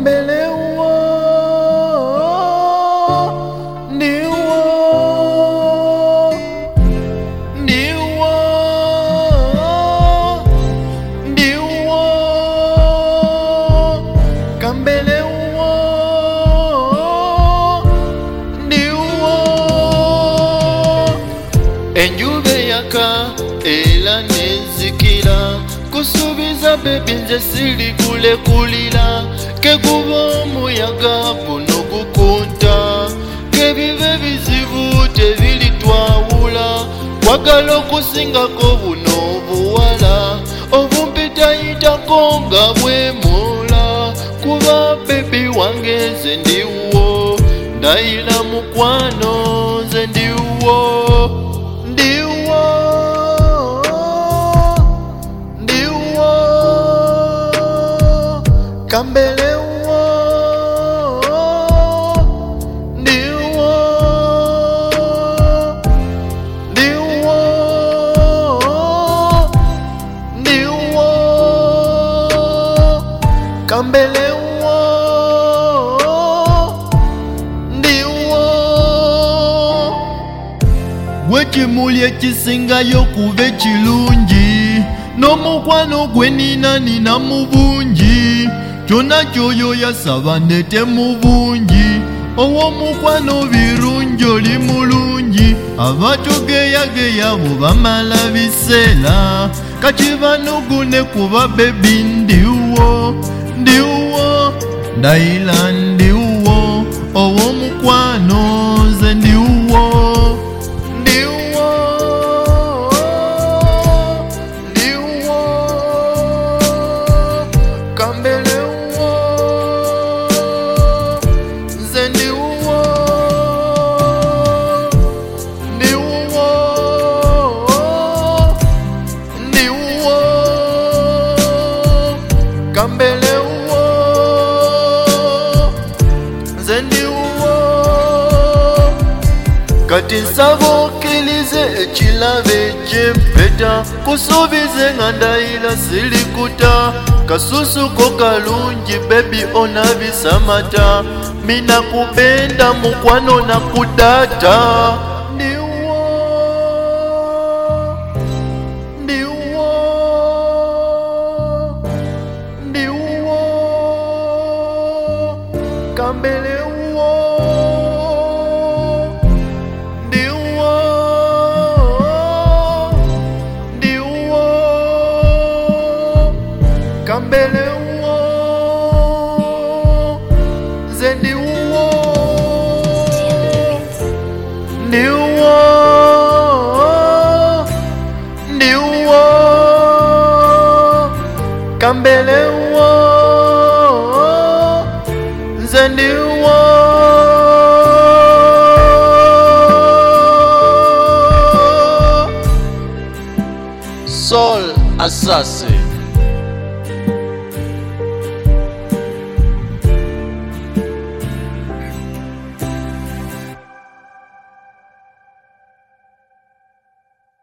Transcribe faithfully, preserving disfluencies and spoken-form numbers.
kambele uwo ndiwo ndiwo ndiwo kambele uwo ndiwo enjube yaka ela nezikira kusubiza bebi nze sili kule kulila kekuba omuyaga buno gukunta kebibe bizibu tebilitwawula kwagala okusingako buno obuwala obumpitayitako nga bwemula kuba bebi wange nze ndiwo ndayira mukwano nze ndiwo kambele uwo ndiwo ndiwo ndiwo kambele uwo ndiwo wekimuli ekisingayo kuba ekirungi n'omukwano gwe nina nina mu bungi kyona kyoyo yasaba ndete mu bungi ow'omukwano birungi oli mulungi abatogeyageya bwe bamala biseera kati banugune kuba bebi ndiwo ndiwo ndayira ndiwo ow'omukwano nze ndiwo ndiwo ndiwo kambele kambele uwo nze ndiwo kati nsaba okkirize ekilabe eky'empeta kusuubize nga ndayira sirikuta kasusuko kalungi bebi onabisamata mina kubenda mukwano na kudata ndiwo ndiwo kambele uwo ndiwo ndiwo kambele uwo nze ndiwo ndiwo ndiwo kambele uwo nze ndiwo Soul Assassin.